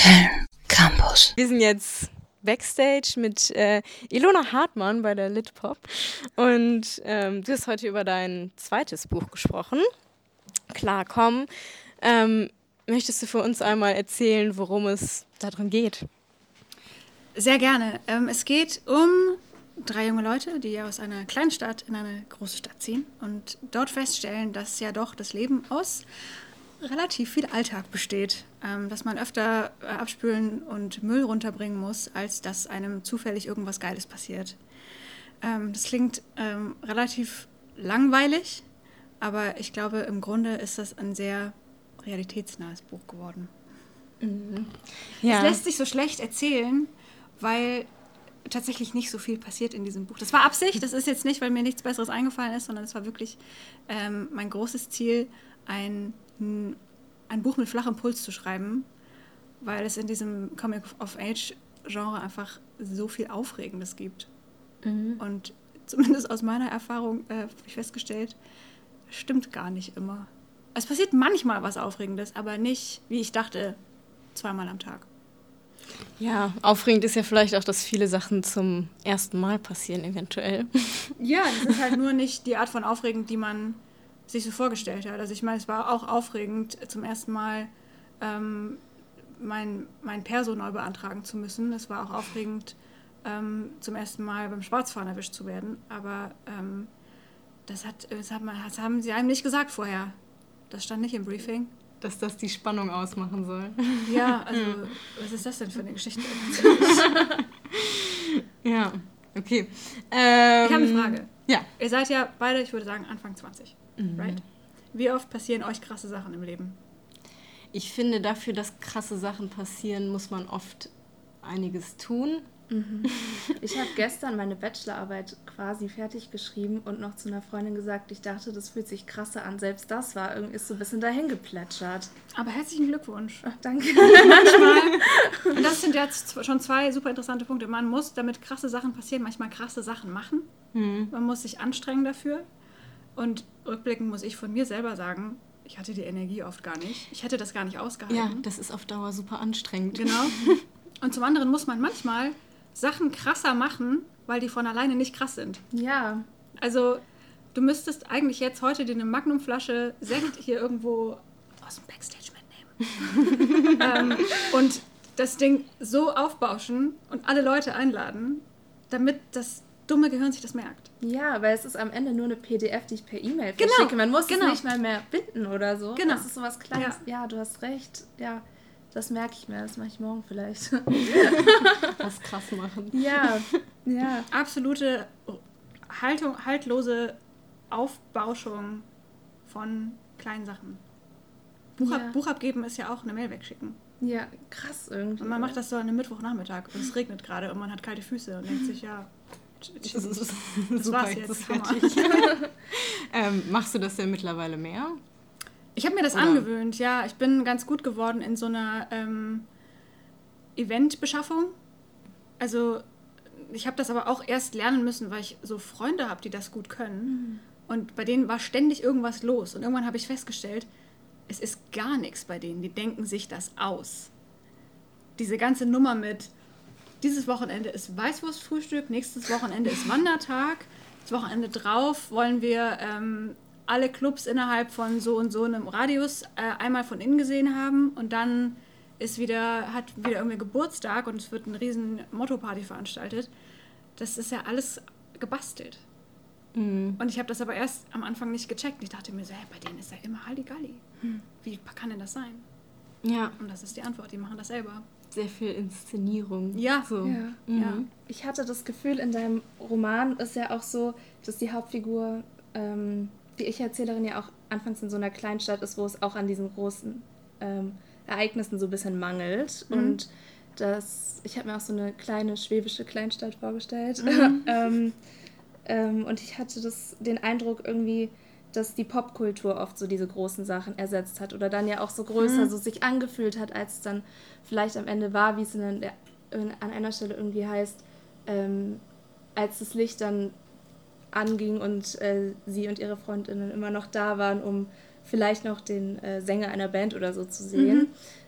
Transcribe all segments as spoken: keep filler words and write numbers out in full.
Film Campus. Wir sind jetzt Backstage mit äh, Ilona Hartmann bei der Litpop und ähm, du hast heute über dein zweites Buch gesprochen, Klarkommen. Ähm, möchtest du für uns einmal erzählen, worum es darin geht? Sehr gerne. Ähm, es geht um drei junge Leute, die aus einer kleinen Stadt in eine große Stadt ziehen und dort feststellen, dass ja doch das Leben aus relativ viel Alltag besteht, ähm, dass man öfter äh, abspülen und Müll runterbringen muss, als dass einem zufällig irgendwas Geiles passiert. Ähm, das klingt ähm, relativ langweilig, aber ich glaube, im Grunde ist das ein sehr realitätsnahes Buch geworden. Mhm. Ja. Es lässt sich so schlecht erzählen, weil tatsächlich nicht so viel passiert in diesem Buch. Das war Absicht, das ist jetzt nicht, weil mir nichts Besseres eingefallen ist, sondern es war wirklich ähm, mein großes Ziel, ein, ein Buch mit flachem Puls zu schreiben, weil es in diesem Comic-of-Age-Genre einfach so viel Aufregendes gibt. Mhm. Und zumindest aus meiner Erfahrung äh, habe ich festgestellt, stimmt gar nicht immer. Es passiert manchmal was Aufregendes, aber nicht, wie ich dachte, zweimal am Tag. Ja, aufregend ist ja vielleicht auch, dass viele Sachen zum ersten Mal passieren, eventuell. Ja, das ist halt nur nicht die Art von aufregend, die man sich so vorgestellt hat. Also ich meine, es war auch aufregend, zum ersten Mal ähm, mein, mein Perso neu beantragen zu müssen. Es war auch aufregend, ähm, zum ersten Mal beim Schwarzfahren erwischt zu werden. Aber ähm, das, hat, das, hat man, das haben sie einem nicht gesagt vorher. Das stand nicht im Briefing. Dass das die Spannung ausmachen soll. Ja, also was ist das denn für eine Geschichte? Ja, okay. Ähm, ich habe eine Frage. Ja. Ihr seid ja beide, ich würde sagen, Anfang zwanzig, mhm. right? Wie oft passieren euch krasse Sachen im Leben? Ich finde, dafür, dass krasse Sachen passieren, muss man oft einiges tun. Mhm. Ich habe gestern meine Bachelorarbeit quasi fertig geschrieben und noch zu einer Freundin gesagt, ich dachte, das fühlt sich krasser an. Selbst das war irgendwie so ein bisschen dahin geplätschert. Aber herzlichen Glückwunsch. Ach, danke. Manchmal, und das sind jetzt schon zwei super interessante Punkte. Man muss, damit krasse Sachen passieren, manchmal krasse Sachen machen. Mhm. Man muss sich anstrengen dafür. Und rückblickend muss ich von mir selber sagen, ich hatte die Energie oft gar nicht. Ich hätte das gar nicht ausgehalten. Ja, das ist auf Dauer super anstrengend. Genau. Und zum anderen muss man manchmal Sachen krasser machen, weil die von alleine nicht krass sind. Ja. Also, du müsstest eigentlich jetzt heute dir eine Magnumflasche Sekt hier irgendwo aus dem Backstage mitnehmen. ähm, und das Ding so aufbauschen und alle Leute einladen, damit das dumme Gehirn sich das merkt. Ja, weil es ist am Ende nur eine P D F, die ich per E-Mail genau, verschicke. Man muss genau. es nicht mal mehr binden oder so. Genau. Das ist sowas Kleines. Ja. ja, du hast recht. Ja. Das merke ich mir, das mache ich morgen vielleicht. Was krass machen. Ja, ja. Absolute Haltung, haltlose Aufbauschung von kleinen Sachen. Buch, ja. ab, Buch abgeben ist ja auch eine Mail wegschicken. Ja, krass irgendwie. Und man macht das so an einem Mittwochnachmittag und es regnet gerade und man hat kalte Füße und denkt sich, ja, das, ist, das super, war's jetzt, das fertig. ähm, machst du das denn mittlerweile mehr? Ich habe mir das Oder? angewöhnt, ja. Ich bin ganz gut geworden in so einer ähm, Eventbeschaffung. Also ich habe das aber auch erst lernen müssen, weil ich so Freunde habe, die das gut können. Mhm. Und bei denen war ständig irgendwas los. Und irgendwann habe ich festgestellt, es ist gar nichts bei denen. Die denken sich das aus. Diese ganze Nummer mit, dieses Wochenende ist Weißwurstfrühstück, nächstes Wochenende ist Wandertag, das Wochenende drauf wollen wir Ähm, alle Clubs innerhalb von so und so einem Radius äh, einmal von innen gesehen haben und dann ist wieder, hat wieder irgendwie Geburtstag und es wird eine riesen Motto-Party veranstaltet. Das ist ja alles gebastelt. Mhm. Und ich habe das aber erst am Anfang nicht gecheckt. Ich dachte mir so, hey, bei denen ist ja immer Halligalli. Hm. Wie kann denn das sein? Ja. Und das ist die Antwort, die machen das selber. Sehr viel Inszenierung. Ja. So. Ja. Mhm. ja. Ich hatte das Gefühl, in deinem Roman ist ja auch so, dass die Hauptfigur ähm, die Ich-Erzählerin ja auch anfangs in so einer Kleinstadt ist, wo es auch an diesen großen ähm, Ereignissen so ein bisschen mangelt. Mhm. Und das, ich habe mir auch so eine kleine schwäbische Kleinstadt vorgestellt. Mhm. ähm, ähm, und ich hatte das, den Eindruck irgendwie, dass die Popkultur oft so diese großen Sachen ersetzt hat oder dann ja auch so größer mhm. so sich angefühlt hat, als es dann vielleicht am Ende war, wie es in der, in, an einer Stelle irgendwie heißt, ähm, als das Licht dann anging und äh, sie und ihre Freundinnen immer noch da waren, um vielleicht noch den äh, Sänger einer Band oder so zu sehen. Mhm.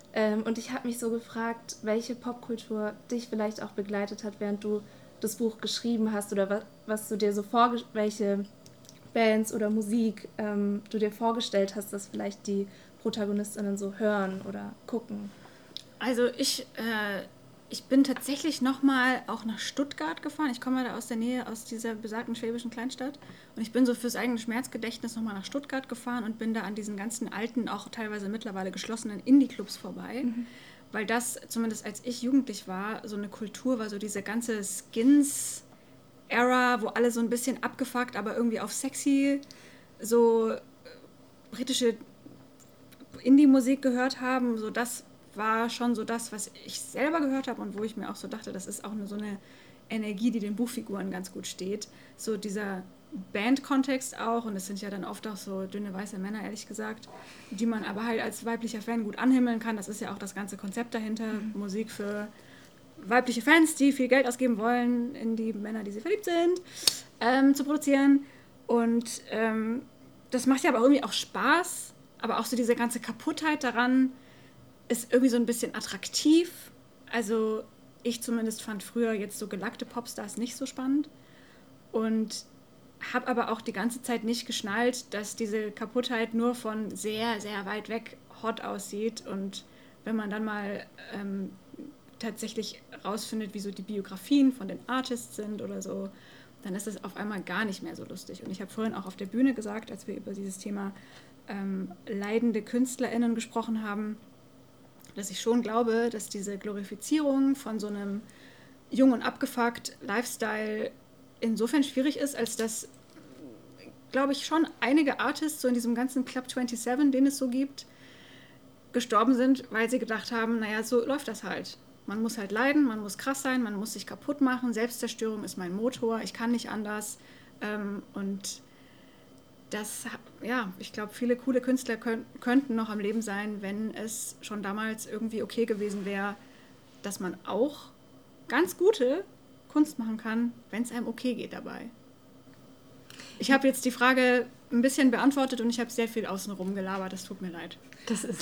Ähm, und ich habe mich so gefragt, welche Popkultur dich vielleicht auch begleitet hat, während du das Buch geschrieben hast oder was, was du dir so vorgestellt, welche Bands oder Musik ähm, du dir vorgestellt hast, dass vielleicht die Protagonistinnen so hören oder gucken. Also ich, äh, ich bin tatsächlich nochmal auch nach Stuttgart gefahren. Ich komme da aus der Nähe, aus dieser besagten schwäbischen Kleinstadt. Und ich bin so fürs eigene Schmerzgedächtnis nochmal nach Stuttgart gefahren und bin da an diesen ganzen alten, auch teilweise mittlerweile geschlossenen Indie-Clubs vorbei. Mhm. Weil das, zumindest als ich jugendlich war, so eine Kultur war, so diese ganze Skins-Era, wo alle so ein bisschen abgefuckt, aber irgendwie auf sexy, so britische Indie-Musik gehört haben. So das war schon so das, was ich selber gehört habe und wo ich mir auch so dachte, das ist auch eine, so eine Energie, die den Buchfiguren ganz gut steht. So dieser Band-Kontext auch, und es sind ja dann oft auch so dünne weiße Männer, ehrlich gesagt, die man aber halt als weiblicher Fan gut anhimmeln kann. Das ist ja auch das ganze Konzept dahinter. Mhm. Musik für weibliche Fans, die viel Geld ausgeben wollen, in die Männer, die sie verliebt sind, ähm, zu produzieren. Und ähm, das macht ja aber irgendwie auch Spaß, aber auch so diese ganze Kaputtheit daran ist irgendwie so ein bisschen attraktiv. Also ich zumindest fand früher jetzt so gelackte Popstars nicht so spannend und habe aber auch die ganze Zeit nicht geschnallt, dass diese Kaputtheit nur von sehr, sehr weit weg hot aussieht. Und wenn man dann mal ähm, tatsächlich rausfindet, wie so die Biografien von den Artists sind oder so, dann ist es auf einmal gar nicht mehr so lustig. Und ich habe vorhin auch auf der Bühne gesagt, als wir über dieses Thema ähm, leidende KünstlerInnen gesprochen haben, dass ich schon glaube, dass diese Glorifizierung von so einem jung und abgefuckt Lifestyle insofern schwierig ist, als dass, glaube ich, schon einige Artists so in diesem ganzen Club siebenundzwanzig, den es so gibt, gestorben sind, weil sie gedacht haben, naja, so läuft das halt. Man muss halt leiden, man muss krass sein, man muss sich kaputt machen, Selbstzerstörung ist mein Motor, ich kann nicht anders. Ähm, und das, ja, ich glaube, viele coole Künstler könnt, könnten noch am Leben sein, wenn es schon damals irgendwie okay gewesen wäre, dass man auch ganz gute Kunst machen kann, wenn es einem okay geht dabei. Ich habe jetzt die Frage ein bisschen beantwortet und ich habe sehr viel außenrum gelabert, das tut mir leid. Das ist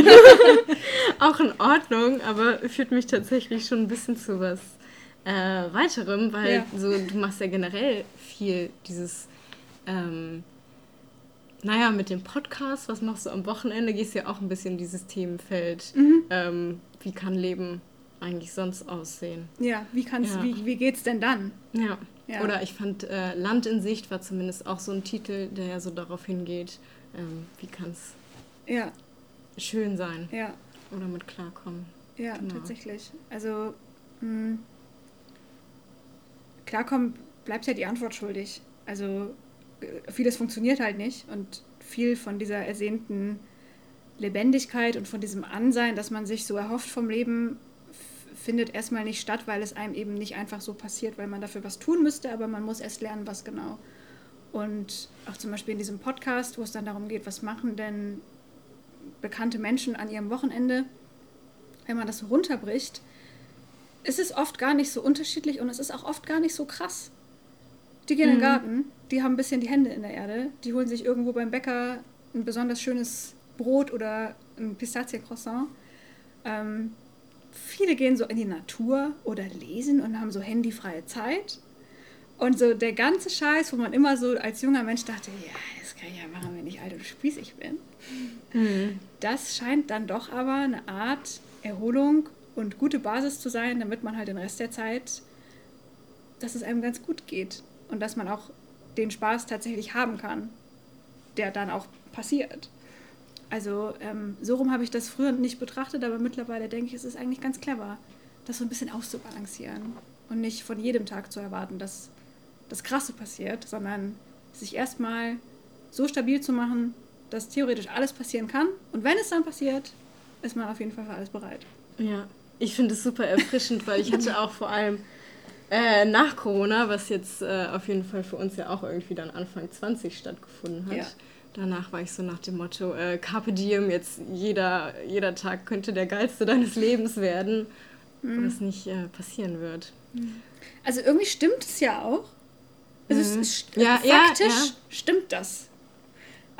auch in Ordnung, aber führt mich tatsächlich schon ein bisschen zu was äh, weiterem, weil ja. so, du machst ja generell viel dieses ähm, naja, mit dem Podcast, was machst du am Wochenende, gehst ja auch ein bisschen in dieses Themenfeld. Mhm. Ähm, wie kann Leben eigentlich sonst aussehen? Ja, wie, kann's, ja. wie, wie geht's denn dann? Ja, ja. Oder ich fand, äh, Land in Sicht war zumindest auch so ein Titel, der ja so darauf hingeht, ähm, wie kann es ja. schön sein. Ja. Oder mit klarkommen. Ja, genau. Tatsächlich. Also, mh, klarkommen bleibt ja die Antwort schuldig. Also, vieles funktioniert halt nicht und viel von dieser ersehnten Lebendigkeit und von diesem Ansein, dass man sich so erhofft vom Leben, f- findet erstmal nicht statt, weil es einem eben nicht einfach so passiert, weil man dafür was tun müsste, aber man muss erst lernen, was genau. Und auch zum Beispiel in diesem Podcast, wo es dann darum geht, was machen denn bekannte Menschen an ihrem Wochenende, wenn man das so runterbricht, ist es oft gar nicht so unterschiedlich und es ist auch oft gar nicht so krass. Die gehen mhm. in den Garten, die haben ein bisschen die Hände in der Erde, die holen sich irgendwo beim Bäcker ein besonders schönes Brot oder ein Pistaziencroissant. Ähm, viele gehen so in die Natur oder lesen und haben so handyfreie Zeit. Und so der ganze Scheiß, wo man immer so als junger Mensch dachte, ja, das kann ich ja machen, wenn ich alt und spießig bin. Mhm. Das scheint dann doch aber eine Art Erholung und gute Basis zu sein, damit man halt den Rest der Zeit, dass es einem ganz gut geht. Und dass man auch den Spaß tatsächlich haben kann, der dann auch passiert. Also ähm, so rum habe ich das früher nicht betrachtet, aber mittlerweile denke ich, es ist eigentlich ganz clever, das so ein bisschen auszubalancieren und nicht von jedem Tag zu erwarten, dass das Krasse passiert, sondern sich erstmal so stabil zu machen, dass theoretisch alles passieren kann. Und wenn es dann passiert, ist man auf jeden Fall für alles bereit. Ja, ich finde es super erfrischend, weil ich hatte auch vor allem Äh, nach Corona, was jetzt äh, auf jeden Fall für uns ja auch irgendwie dann Anfang zwanzig stattgefunden hat. Ja. Danach war ich so nach dem Motto, äh, Carpe Diem, jetzt jeder, jeder Tag könnte der geilste deines Lebens werden, mhm. was nicht äh, passieren wird. Also irgendwie stimmt es ja auch. Also mhm. es ist, ja, faktisch ja, ja. stimmt das.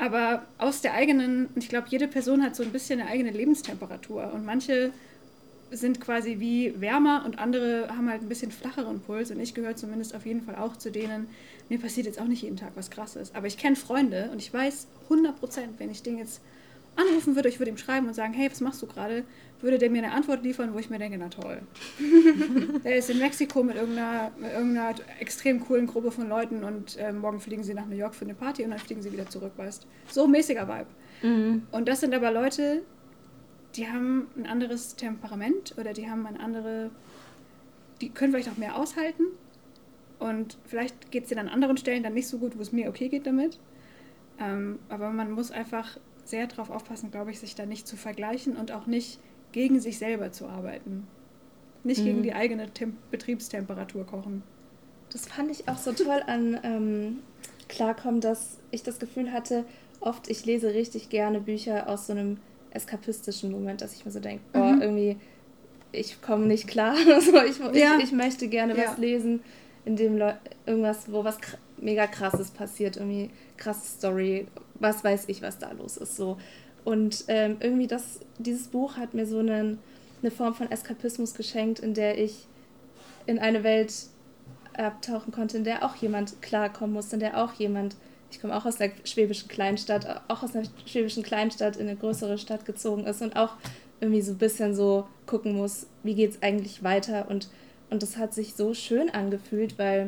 Aber aus der eigenen, ich glaube, jede Person hat so ein bisschen eine eigene Lebenstemperatur und manche sind quasi wie wärmer und andere haben halt ein bisschen flacheren Puls und ich gehöre zumindest auf jeden Fall auch zu denen, mir passiert jetzt auch nicht jeden Tag was Krasses, aber ich kenne Freunde und ich weiß hundert Prozent, wenn ich den jetzt anrufen würde, ich würde ihm schreiben und sagen, hey, was machst du gerade, würde der mir eine Antwort liefern, wo ich mir denke, na toll. Der ist in Mexiko mit irgendeiner, mit irgendeiner extrem coolen Gruppe von Leuten und äh, morgen fliegen sie nach New York für eine Party und dann fliegen sie wieder zurück, weißt. So mäßiger Vibe. Mhm. Und das sind aber Leute, die haben ein anderes Temperament oder die haben eine andere, die können vielleicht auch mehr aushalten und vielleicht geht es denen an anderen Stellen dann nicht so gut, wo es mir okay geht damit. Ähm, aber man muss einfach sehr darauf aufpassen, glaube ich, sich da nicht zu vergleichen und auch nicht gegen sich selber zu arbeiten. Nicht mhm. gegen die eigene Tem- Betriebstemperatur kochen. Das fand ich auch so toll an ähm, Klarkommen, dass ich das Gefühl hatte, oft ich lese richtig gerne Bücher aus so einem eskapistischen Moment, dass ich mir so denke, boah, mhm. irgendwie, ich komme nicht klar. also ich, ja. ich, ich möchte gerne ja. was lesen, in dem Leu- irgendwas, wo was kr- mega Krasses passiert, irgendwie krasse Story, was weiß ich, was da los ist. So. Und ähm, irgendwie das, dieses Buch hat mir so einen, eine Form von Eskapismus geschenkt, in der ich in eine Welt abtauchen konnte, in der auch jemand klarkommen muss, in der auch jemand, ich komme auch aus einer schwäbischen Kleinstadt, auch aus einer schwäbischen Kleinstadt in eine größere Stadt gezogen ist und auch irgendwie so ein bisschen so gucken muss, wie geht es eigentlich weiter und, und das hat sich so schön angefühlt, weil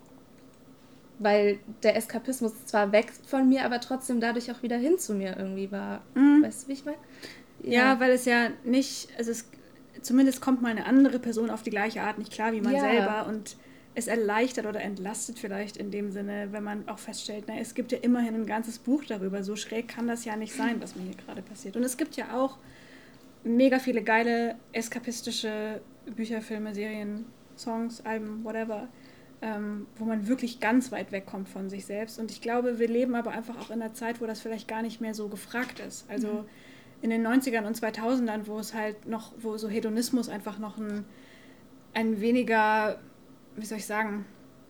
weil der Eskapismus zwar weg von mir, aber trotzdem dadurch auch wieder hin zu mir irgendwie war. Mhm. Weißt du, wie ich meine? Ja. ja, weil es ja nicht, also es, zumindest kommt mal eine andere Person auf die gleiche Art nicht klar wie man ja. selber und es erleichtert oder entlastet vielleicht in dem Sinne, wenn man auch feststellt, na, es gibt ja immerhin ein ganzes Buch darüber, so schräg kann das ja nicht sein, was mir hier gerade passiert. Und es gibt ja auch mega viele geile eskapistische Bücher, Filme, Serien, Songs, Alben, whatever, Ähm, wo man wirklich ganz weit wegkommt von sich selbst. Und ich glaube, wir leben aber einfach auch in einer Zeit, wo das vielleicht gar nicht mehr so gefragt ist. Also mhm. in den neunzigern und zweitausendern, wo es halt noch, wo so Hedonismus einfach noch ein, ein weniger, wie soll ich sagen,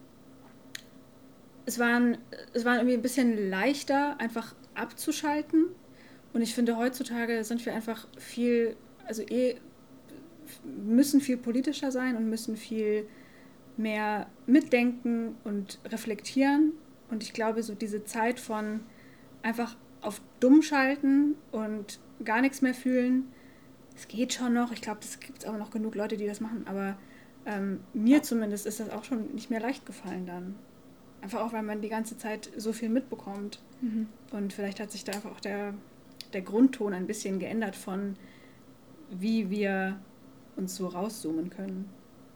es waren, es war irgendwie ein bisschen leichter, einfach abzuschalten. Und ich finde, heutzutage sind wir einfach viel, also eh, müssen viel politischer sein und müssen viel mehr mitdenken und reflektieren. Und ich glaube, so diese Zeit von einfach auf dumm schalten und gar nichts mehr fühlen, es geht schon noch. Ich glaube, es gibt auch noch genug Leute, die das machen. Aber ähm, mir zumindest ist das auch schon nicht mehr leicht gefallen dann. Einfach auch, weil man die ganze Zeit so viel mitbekommt. Mhm. Und vielleicht hat sich da einfach auch der, der Grundton ein bisschen geändert von, wie wir uns so rauszoomen können.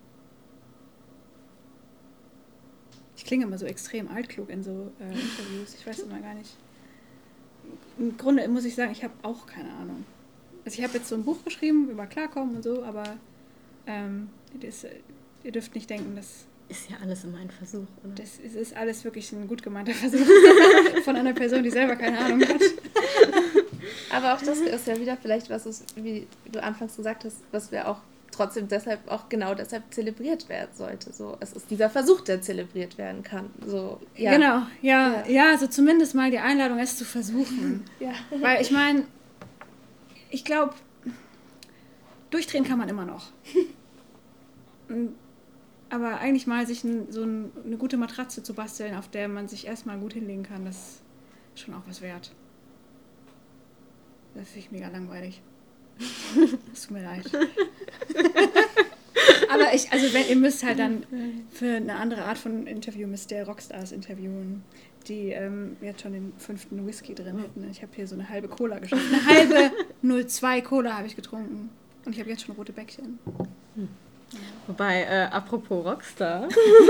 Ich klinge immer so extrem altklug in so äh, Interviews. Ich weiß immer gar nicht. Im Grunde muss ich sagen, ich habe auch keine Ahnung. Also ich habe jetzt so ein Buch geschrieben über Klarkommen und so, aber ähm, das, ihr dürft nicht denken, dass... Ist ja alles immer ein Versuch, oder? Das ist, ist alles wirklich ein gut gemeinter Versuch von einer Person, die selber keine Ahnung hat. Aber auch das ist ja wieder vielleicht was, wie du anfangs gesagt hast, was wir auch trotzdem deshalb auch genau deshalb zelebriert werden sollte. So, es ist dieser Versuch, der zelebriert werden kann. So, ja. Genau, ja, ja, ja, so zumindest mal die Einladung, es zu versuchen. Ja. Weil ich meine, ich glaube, durchdrehen kann man immer noch. Aber eigentlich mal sich ein, so ein, eine gute Matratze zu basteln, auf der man sich erstmal gut hinlegen kann, das ist schon auch was wert. Das finde ich mega langweilig. Es tut mir leid. Aber ich, also wenn, ihr müsst halt dann für eine andere Art von Interview müsst ihr Rockstars interviewen, die ähm, jetzt schon den fünften Whisky drin hätten. Ich habe hier so eine halbe Cola geschafft. Eine halbe null zwei Cola habe ich getrunken. Und ich habe jetzt schon rote Bäckchen. Hm. Wobei, äh, apropos Rockstar.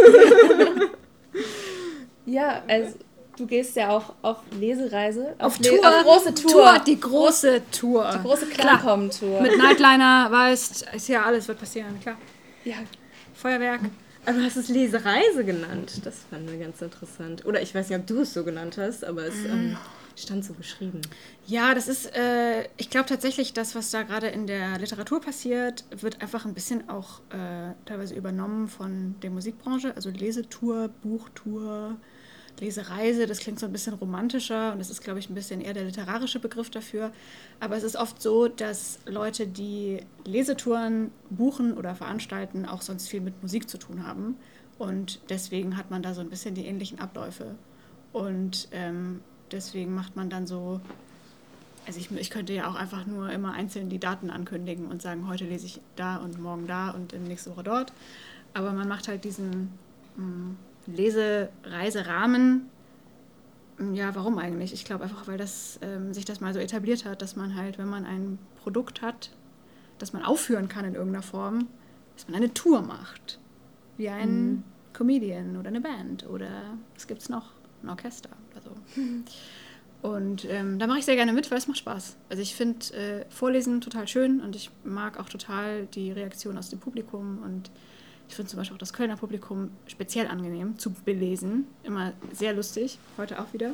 Ja, also du gehst ja auch auf Lesereise. Auf, auf Tour. Auf große Tour. Tour. Die große Tour. Die große Klarkommen-Tour. Mit Nightliner, weißt, ist ja alles, wird passieren, klar. Ja. Feuerwerk. Aber du hast es Lesereise genannt. Das fanden wir ganz interessant. Oder ich weiß nicht, ob du es so genannt hast, aber es ähm, stand so geschrieben. Ja, das ist, äh, ich glaube tatsächlich, das, was da gerade in der Literatur passiert, wird einfach ein bisschen auch äh, teilweise übernommen von der Musikbranche. Also Lesetour, Buchtour, Lesereise, das klingt so ein bisschen romantischer und das ist, glaube ich, ein bisschen eher der literarische Begriff dafür. Aber es ist oft so, dass Leute, die Lesetouren buchen oder veranstalten, auch sonst viel mit Musik zu tun haben. Und deswegen hat man da so ein bisschen die ähnlichen Abläufe. Und ähm, deswegen macht man dann so, also ich, ich könnte ja auch einfach nur immer einzeln die Daten ankündigen und sagen, heute lese ich da und morgen da und in nächste Woche dort. Aber man macht halt diesen mh, Lesereiserahmen. Ja, warum eigentlich? Ich glaube einfach, weil das, ähm, sich das mal so etabliert hat, dass man halt, wenn man ein Produkt hat, das man aufführen kann in irgendeiner Form, dass man eine Tour macht. Wie ein mhm. Comedian oder eine Band oder was gibt's noch? Ein Orchester oder so. Und ähm, da mache ich sehr gerne mit, weil es macht Spaß. Also ich finde äh, Vorlesen total schön und ich mag auch total die Reaktion aus dem Publikum und ich finde zum Beispiel auch das Kölner Publikum speziell angenehm zu belesen. Immer sehr lustig, heute auch wieder.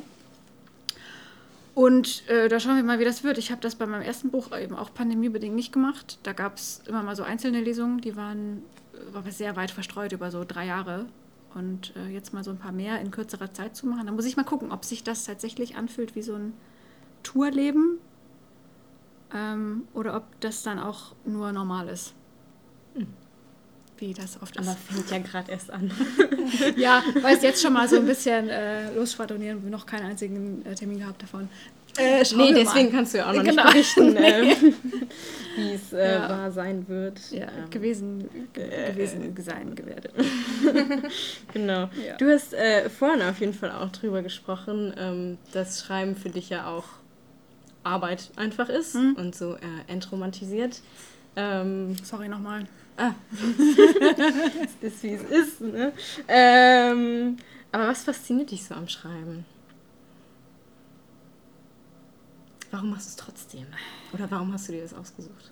Und äh, da schauen wir mal, wie das wird. Ich habe das bei meinem ersten Buch eben auch pandemiebedingt nicht gemacht. Da gab es immer mal so einzelne Lesungen, die waren, waren sehr weit verstreut über so drei Jahre. Und äh, jetzt mal so ein paar mehr in kürzerer Zeit zu machen. Da muss ich mal gucken, ob sich das tatsächlich anfühlt wie so ein Tourleben ähm, oder ob das dann auch nur normal ist. Hm. Wie das oft ist. Aber fängt ja gerade erst an. Ja, weil es jetzt schon mal so ein bisschen äh, losschwadronieren, wir noch keinen einzigen äh, Termin gehabt davon. Äh, nee, deswegen mal. Kannst du ja auch noch genau. nicht berichten, äh, wie es äh, ja. wahr sein wird. Ja, ähm, gewesen, ge- gewesen äh, sein gewerde. Genau. Ja. Du hast äh, vorhin auf jeden Fall auch drüber gesprochen, ähm, dass Schreiben für dich ja auch Arbeit einfach ist hm? und so äh, entromantisiert. Ähm, Sorry nochmal. Ah. Es ist, wie es ist. Ne? Ähm, aber was fasziniert dich so am Schreiben? Warum machst du es trotzdem? Oder warum hast du dir das ausgesucht?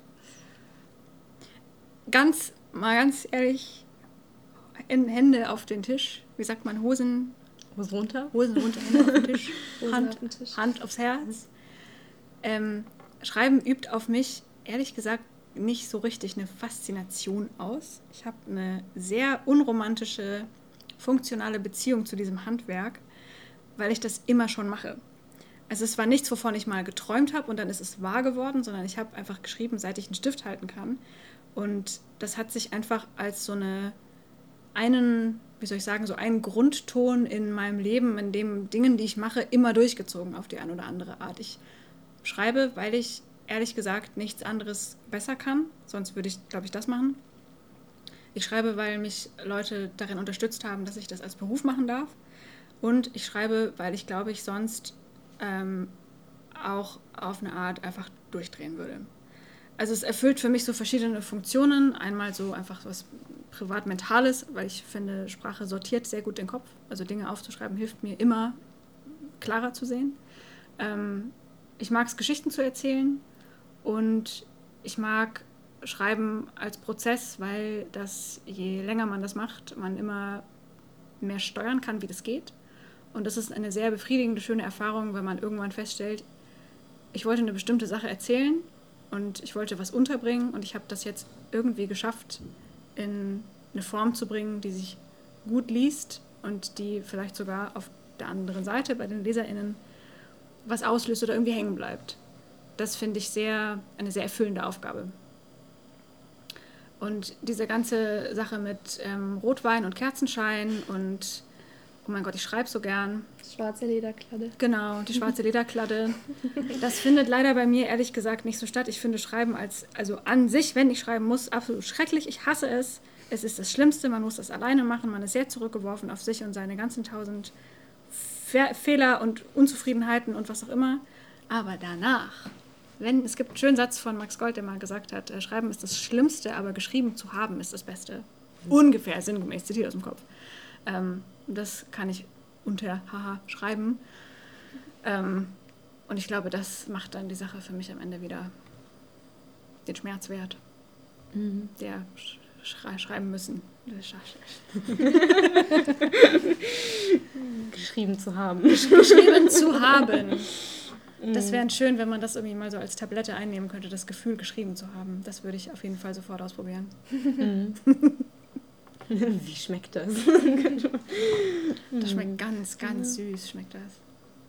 Ganz, mal ganz ehrlich, in Hände auf den Tisch. Wie sagt man, Hosen... Hosen runter? Hosen runter, Hände auf den Tisch. Hand, auf den Tisch. Hand aufs Herz. Ähm, Schreiben übt auf mich, ehrlich gesagt, nicht so richtig eine Faszination aus. Ich habe eine sehr unromantische, funktionale Beziehung zu diesem Handwerk, weil ich das immer schon mache. Also es war nichts, wovon ich mal geträumt habe und dann ist es wahr geworden, sondern ich habe einfach geschrieben, seit ich einen Stift halten kann. Und das hat sich einfach als so eine, einen, wie soll ich sagen, so einen Grundton in meinem Leben, in den Dingen, die ich mache, immer durchgezogen auf die eine oder andere Art. Ich schreibe, weil ich ehrlich gesagt nichts anderes besser kann, sonst würde ich, glaube ich, das machen. Ich schreibe, weil mich Leute darin unterstützt haben, dass ich das als Beruf machen darf. Und ich schreibe, weil ich, glaube ich, sonst ähm, auch auf eine Art einfach durchdrehen würde. Also es erfüllt für mich so verschiedene Funktionen. Einmal so einfach was privat-mentales, weil ich finde, Sprache sortiert sehr gut den Kopf. Also Dinge aufzuschreiben hilft mir immer, klarer zu sehen. Ähm, ich mag es, Geschichten zu erzählen. Und ich mag Schreiben als Prozess, weil das, je länger man das macht, man immer mehr steuern kann, wie das geht. Und das ist eine sehr befriedigende, schöne Erfahrung, wenn man irgendwann feststellt, ich wollte eine bestimmte Sache erzählen und ich wollte was unterbringen und ich habe das jetzt irgendwie geschafft, in eine Form zu bringen, die sich gut liest und die vielleicht sogar auf der anderen Seite bei den LeserInnen was auslöst oder irgendwie hängen bleibt. Das finde ich sehr, eine sehr erfüllende Aufgabe. Und diese ganze Sache mit ähm, Rotwein und Kerzenschein und, oh mein Gott, ich schreibe so gern. Schwarze Lederkladde. Genau, die schwarze Lederkladde. Das findet leider bei mir ehrlich gesagt nicht so statt. Ich finde Schreiben als, also an sich, wenn ich schreiben muss, absolut schrecklich. Ich hasse es. Es ist das Schlimmste, man muss das alleine machen. Man ist sehr zurückgeworfen auf sich und seine ganzen tausend Fe- Fehler und Unzufriedenheiten und was auch immer. Aber danach... Wenn, es gibt einen schönen Satz von Max Gold, der mal gesagt hat, äh, Schreiben ist das Schlimmste, aber geschrieben zu haben ist das Beste. Mhm. Ungefähr, sinngemäß, zitiert aus dem Kopf. Ähm, das kann ich unter Haha schreiben. Ähm, und ich glaube, das macht dann die Sache für mich am Ende wieder den Schmerz wert. Mhm. Der sch- schreiben müssen. Geschrieben zu haben. Geschrieben zu haben. Das wäre schön, wenn man das irgendwie mal so als Tablette einnehmen könnte, das Gefühl, geschrieben zu haben. Das würde ich auf jeden Fall sofort ausprobieren. Mhm. Wie schmeckt das? Das schmeckt ganz, ganz süß, schmeckt das.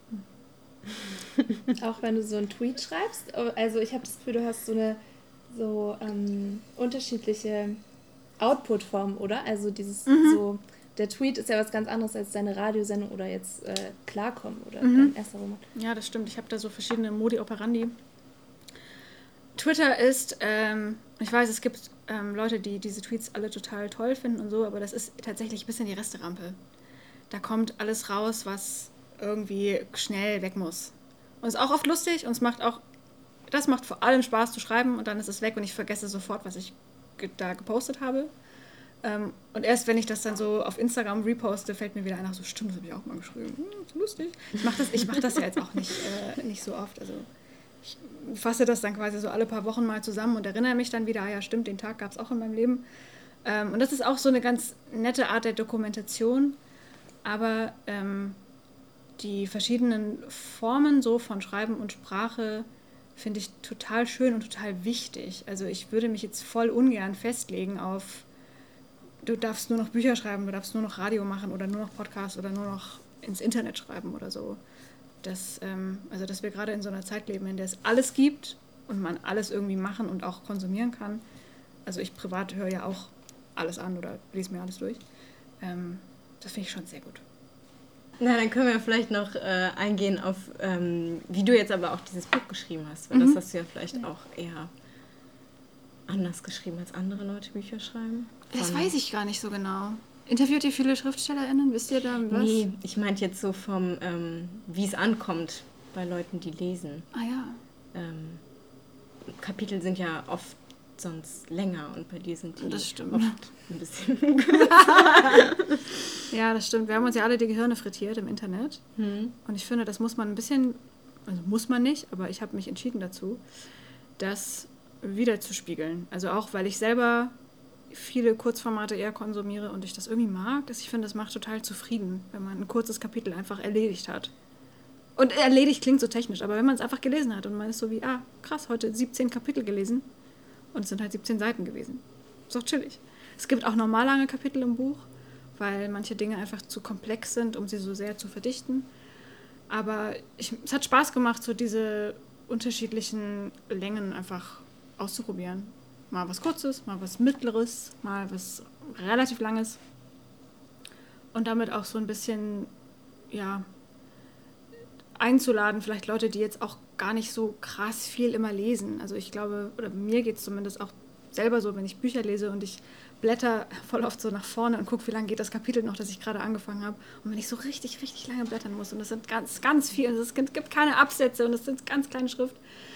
Auch wenn du so einen Tweet schreibst, also ich habe das Gefühl, du hast so eine so ähm, unterschiedliche Output-Formen, oder? Also dieses mhm. so, der Tweet ist ja was ganz anderes als deine Radiosendung oder jetzt äh, Klarkommen oder mhm. dein erster Roman. Ja, das stimmt. Ich habe da so verschiedene Modi operandi. Twitter ist, ähm, ich weiß, es gibt ähm, Leute, die diese Tweets alle total toll finden und so, aber das ist tatsächlich ein bisschen die Resterampe. Da kommt alles raus, was irgendwie schnell weg muss. Und ist auch oft lustig und es macht auch, das macht vor allem Spaß zu schreiben und dann ist es weg und ich vergesse sofort, was ich ge- da gepostet habe. Ähm, und erst wenn ich das dann so auf Instagram reposte, fällt mir wieder ein, ach so, stimmt, das habe ich auch mal geschrieben. Hm, so lustig. Ich mache das, ich mach das ja jetzt auch nicht, äh, nicht so oft. Also ich fasse das dann quasi so alle paar Wochen mal zusammen und erinnere mich dann wieder, ah ja, stimmt, den Tag gab es auch in meinem Leben. Ähm, und das ist auch so eine ganz nette Art der Dokumentation. Aber ähm, die verschiedenen Formen so von Schreiben und Sprache finde ich total schön und total wichtig. Also ich würde mich jetzt voll ungern festlegen auf, du darfst nur noch Bücher schreiben, du darfst nur noch Radio machen oder nur noch Podcast oder nur noch ins Internet schreiben oder so. Das, ähm, also dass wir gerade in so einer Zeit leben, in der es alles gibt und man alles irgendwie machen und auch konsumieren kann. Also ich privat höre ja auch alles an oder lese mir alles durch. Ähm, das finde ich schon sehr gut. Na, dann können wir vielleicht noch äh, eingehen auf, ähm, wie du jetzt aber auch dieses Buch geschrieben hast, weil mhm. das hast du ja vielleicht auch eher anders geschrieben, als andere Leute Bücher schreiben. Von das weiß ich gar nicht so genau. Interviewt ihr viele SchriftstellerInnen? Wisst ihr da was? Nee, ich meinte jetzt so vom, ähm, wie es ankommt bei Leuten, die lesen. Ah ja. Ähm, Kapitel sind ja oft sonst länger und bei dir sind die das stimmt. oft ein bisschen Ja, das stimmt. Wir haben uns ja alle die Gehirne frittiert im Internet. Hm. Und ich finde, das muss man ein bisschen, also muss man nicht, aber ich habe mich entschieden dazu, das wiederzuspiegeln. Also auch, weil ich selber viele Kurzformate eher konsumiere und ich das irgendwie mag, dass ich finde, das macht total zufrieden, wenn man ein kurzes Kapitel einfach erledigt hat. Und erledigt klingt so technisch, aber wenn man es einfach gelesen hat und man ist so wie, ah, krass, heute siebzehn Kapitel gelesen und es sind halt siebzehn Seiten gewesen. Ist doch chillig. Es gibt auch normal lange Kapitel im Buch, weil manche Dinge einfach zu komplex sind, um sie so sehr zu verdichten. Aber ich, es hat Spaß gemacht, so diese unterschiedlichen Längen einfach auszuprobieren. Mal was Kurzes, mal was Mittleres, mal was relativ Langes. Und damit auch so ein bisschen, ja, einzuladen, vielleicht Leute, die jetzt auch gar nicht so krass viel immer lesen. Also ich glaube, oder mir geht es zumindest auch selber so, wenn ich Bücher lese und ich blätter voll oft so nach vorne und gucke, wie lange geht das Kapitel noch, das ich gerade angefangen habe. Und wenn ich so richtig, richtig lange blättern muss und das sind ganz, ganz viel, und es gibt keine Absätze und es sind ganz kleine Schrift,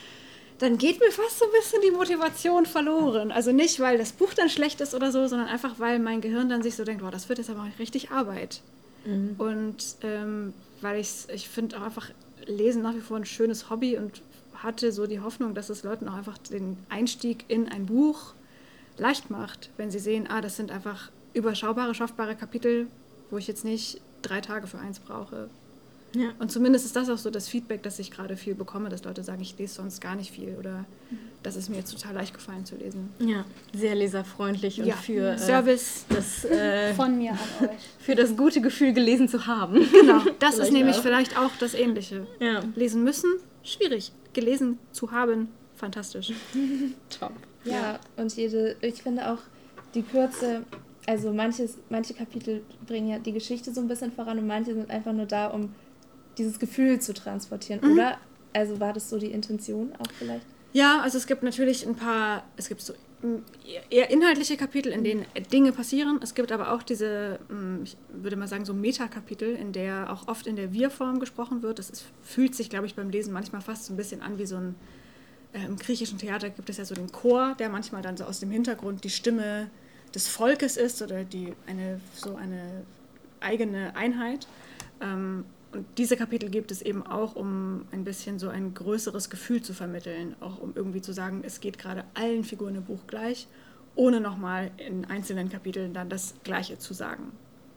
dann geht mir fast so ein bisschen die Motivation verloren. Also nicht, weil das Buch dann schlecht ist oder so, sondern einfach, weil mein Gehirn dann sich so denkt, boah, das wird jetzt aber richtig Arbeit. Mhm. Und ähm, weil ich ich finde auch einfach Lesen nach wie vor ein schönes Hobby und hatte so die Hoffnung, dass es Leuten auch einfach den Einstieg in ein Buch leicht macht, wenn sie sehen, ah, das sind einfach überschaubare, schaffbare Kapitel, wo ich jetzt nicht drei Tage für eins brauche. Ja. Und zumindest ist das auch so das Feedback, das ich gerade viel bekomme, dass Leute sagen, ich lese sonst gar nicht viel oder mhm. das ist mir jetzt total leicht gefallen zu lesen. Ja, sehr leserfreundlich und ja. für Service äh, das, äh, von mir an euch. Für das gute Gefühl, gelesen zu haben. Genau, das ist nämlich auch. vielleicht auch das Ähnliche. Ja. Lesen müssen, schwierig. Gelesen zu haben, fantastisch. Top. Ja, ja, und jede, ich finde auch die Kürze, also manches, manche Kapitel bringen ja die Geschichte so ein bisschen voran und manche sind einfach nur da, um dieses Gefühl zu transportieren, mhm. oder? Also war das so die Intention auch vielleicht? Ja, also es gibt natürlich ein paar, es gibt so eher inhaltliche Kapitel, in denen Dinge passieren. Es gibt aber auch diese, ich würde mal sagen, so Metakapitel, in der auch oft in der Wir-Form gesprochen wird. Das ist, fühlt sich, glaube ich, beim Lesen manchmal fast so ein bisschen an wie so ein, äh, im griechischen Theater gibt es ja so den Chor, der manchmal dann so aus dem Hintergrund die Stimme des Volkes ist oder die eine, so eine eigene Einheit. Ähm, Und diese Kapitel gibt es eben auch, um ein bisschen so ein größeres Gefühl zu vermitteln, auch um irgendwie zu sagen, es geht gerade allen Figuren im Buch gleich, ohne nochmal in einzelnen Kapiteln dann das Gleiche zu sagen.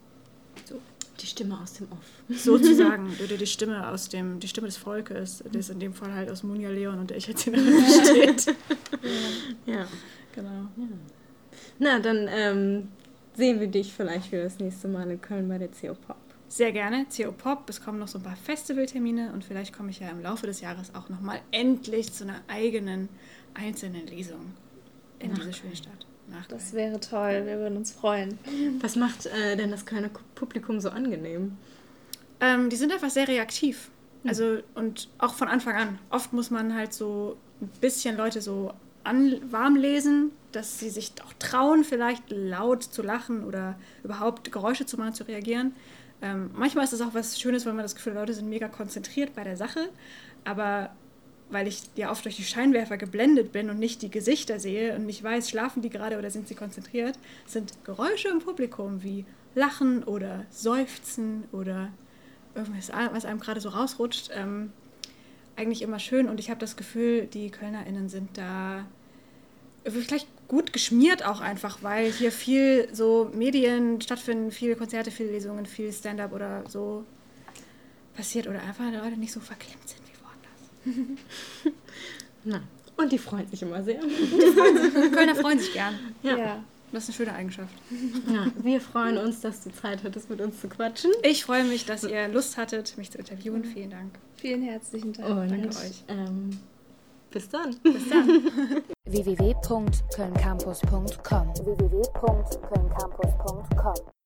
So. Die Stimme aus dem Off. Sozusagen, oder die Stimme aus dem, die Stimme des Volkes, das in dem Fall halt aus Munja Leon und der Ich-Erzählerin besteht. Ja. Ja, genau. Ja. Na, dann ähm, sehen wir dich vielleicht für das nächste Mal in Köln bei der C O Pop. Sehr gerne, C O Pop. Es kommen noch so ein paar Festivaltermine und vielleicht komme ich ja im Laufe des Jahres auch nochmal endlich zu einer eigenen, einzelnen Lesung in Ach, diese schöne Stadt. Nach Das Köln. wäre toll, wir würden uns freuen. Was macht äh, denn das Kölner Publikum so angenehm? Ähm, die sind einfach sehr reaktiv. Also, und auch von Anfang an. Oft muss man halt so ein bisschen Leute so an, warm lesen, dass sie sich auch trauen, vielleicht laut zu lachen oder überhaupt Geräusche zu machen, zu reagieren. Ähm, manchmal ist es auch was Schönes, weil man das Gefühl hat, Leute sind mega konzentriert bei der Sache. Aber weil ich ja oft durch die Scheinwerfer geblendet bin und nicht die Gesichter sehe und nicht weiß, schlafen die gerade oder sind sie konzentriert, sind Geräusche im Publikum wie Lachen oder Seufzen oder irgendwas, was einem gerade so rausrutscht, ähm, eigentlich immer schön. Und ich habe das Gefühl, die KölnerInnen sind da vielleicht gut geschmiert auch einfach, weil hier viel so Medien stattfinden, viele Konzerte, viele Lesungen, viel Stand-up oder so passiert oder einfach die Leute nicht so verklemmt sind wie woanders. Na, und die freuen sich immer sehr. Die Kölner freuen sich gern. Ja. Ja. Das ist eine schöne Eigenschaft. Ja, wir freuen uns, dass du Zeit hattest, mit uns zu quatschen. Ich freue mich, dass ihr Lust hattet, mich zu interviewen. Vielen Dank. Vielen herzlichen Dank. Und Danke euch. Ähm, bis dann. Bis dann. w w w punkt köln campus punkt com w w w punkt köln campus punkt com